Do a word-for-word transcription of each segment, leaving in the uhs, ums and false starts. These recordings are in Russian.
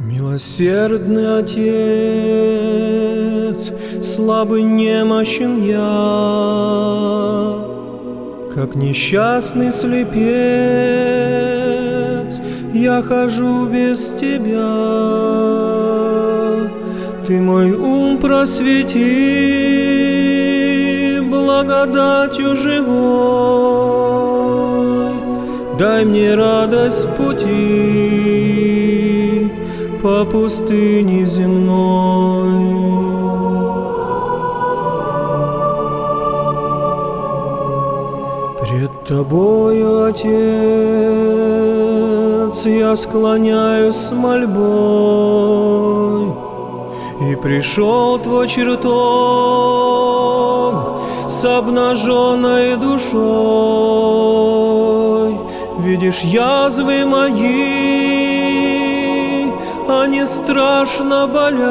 Милосердный Отец, слабый, немощен я, как несчастный слепец, я хожу без Тебя. Ты мой ум просвети, благодатью живой, дай мне радость в пути по пустыне земной. Пред Тобою, Отец, я склоняюсь с мольбой, и пришел Твой чертог с обнаженной душой. Видишь язвы мои, они страшно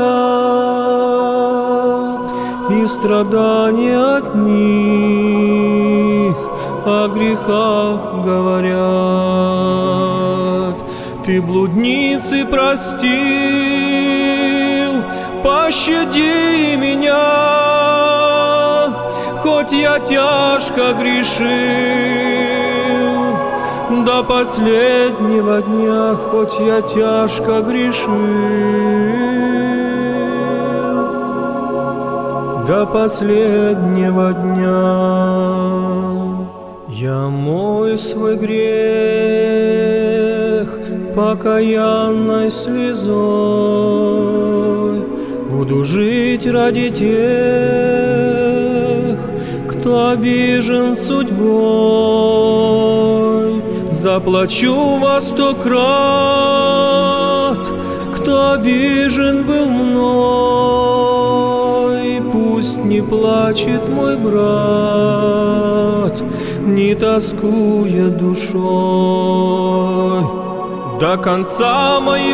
болят, и страдания от них о грехах говорят. Ты блудницы простил, пощади меня, хоть я тяжко грешил, до последнего дня, хоть я тяжко грешил, до последнего дня. Я мою свой грех покаянной слезой, буду жить ради тех, кто обижен судьбой. Заплачу во сто крат, кто обижен был мной. Пусть не плачет мой брат, не тоскуя душой. До конца моих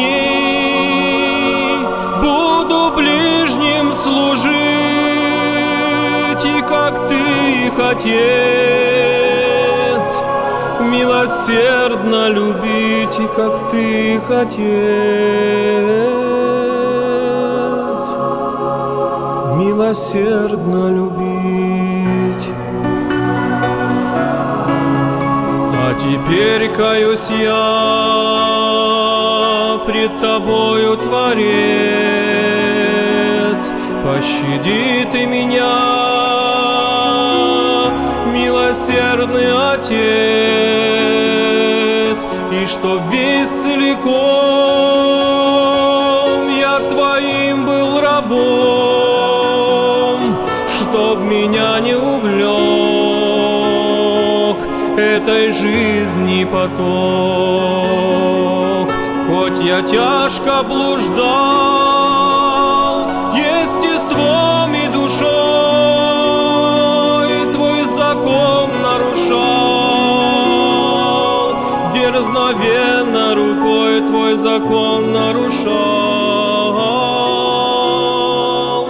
дней буду ближним служить, и как Ты, Отец, милосердно любить, и как Ты, Отец, милосердно любить. А теперь каюсь я пред Тобою, Творец, пощади Ты меня, милосердный Отец, и чтоб весь целиком я Твоим был рабом, чтоб меня не увлек этой жизни поток. Хоть я тяжко блуждал естеством и душой, Твой закон нарушал, дерзновенно рукой Твой закон нарушал,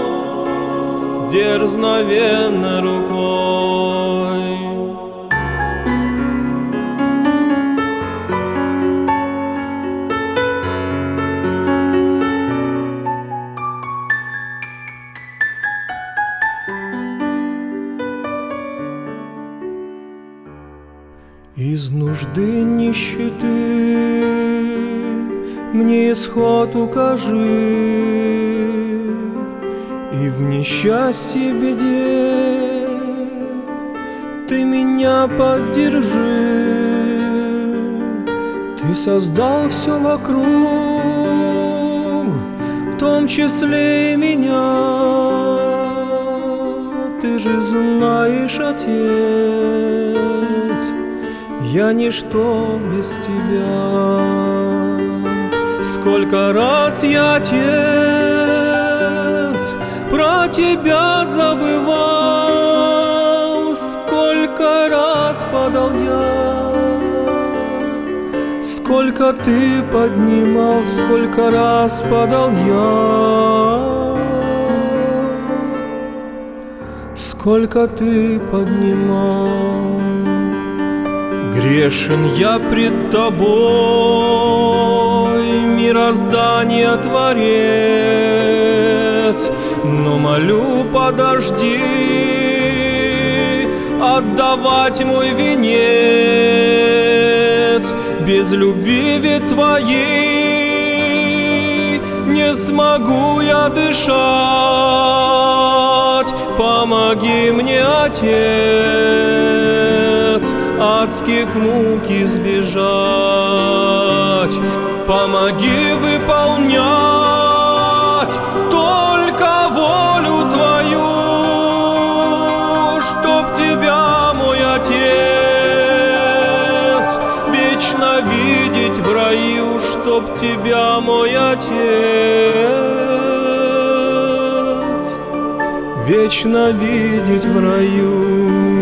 дерзновенно рукой. Из нужды нищеты мне исход укажи, и в несчастье беде Ты меня поддержи. Ты создал все вокруг, в том числе и меня. Ты же знаешь, Отец, я ничто без Тебя. Сколько раз я, Отец, про Тебя забывал, сколько раз падал я, сколько Ты поднимал, сколько раз падал я, сколько Ты поднимал. Грешен я пред Тобой, мир мироздания Творец. Но молю, подожди отдавать мой венец. Без любви ведь Твоей не смогу я дышать. Помоги мне, Отец, адских мук избежать. Помоги выполнять только волю Твою, чтоб Тебя, мой Отец, вечно видеть в раю, чтоб Тебя, мой Отец, вечно видеть в раю.